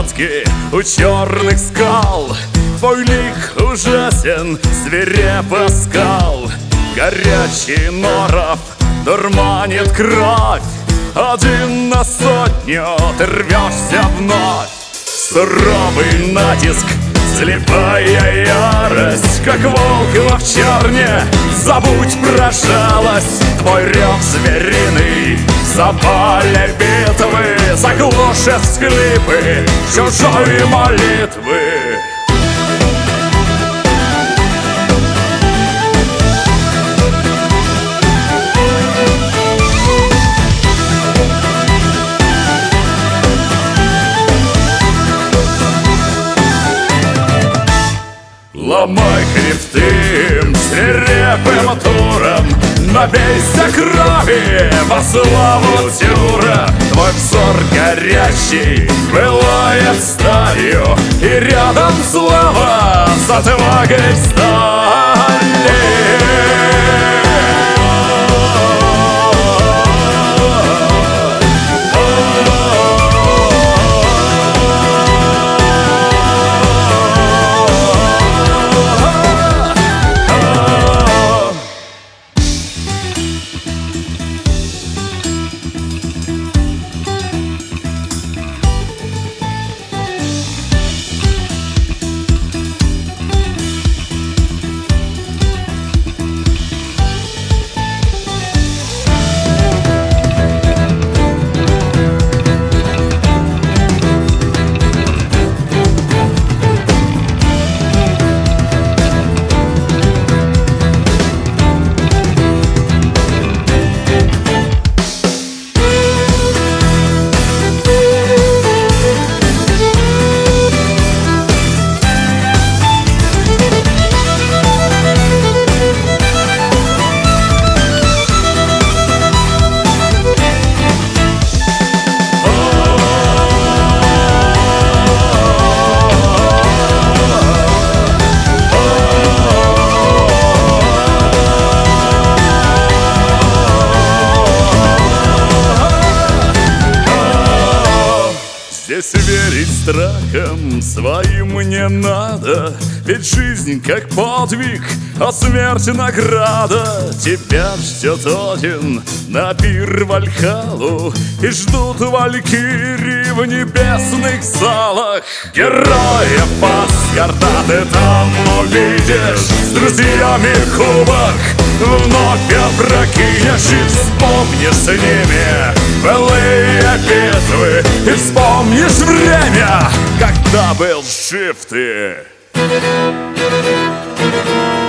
лодки у черных скал. Твой лик ужасен, свирепо скал. Горячий норов дурманит кровь. Один на сотню ты рвешься вновь. Суровый натиск, слепая ярость, как волк в овчарне. Забудь про жалость, твой рев звериный в запале битвы заглушит всхлипы чужой молитвы. Ломай хребты свирепым туром, набейся крови во славу Тюра. Твой взор горячий пылает сталью, и рядом слава с отвагой стали. Здесь верить страхом своим не надо, ведь жизнь как подвиг, а смерть награда. Тебя ждет Один на пир в Вальхаллу, и ждут валькирии в небесных залах. Героев Асгарда ты там увидишь, с друзьями кубок вновь опрокинешь, и вспомнишь с ними былые битвы, и вспомнишь время, когда был жив ты.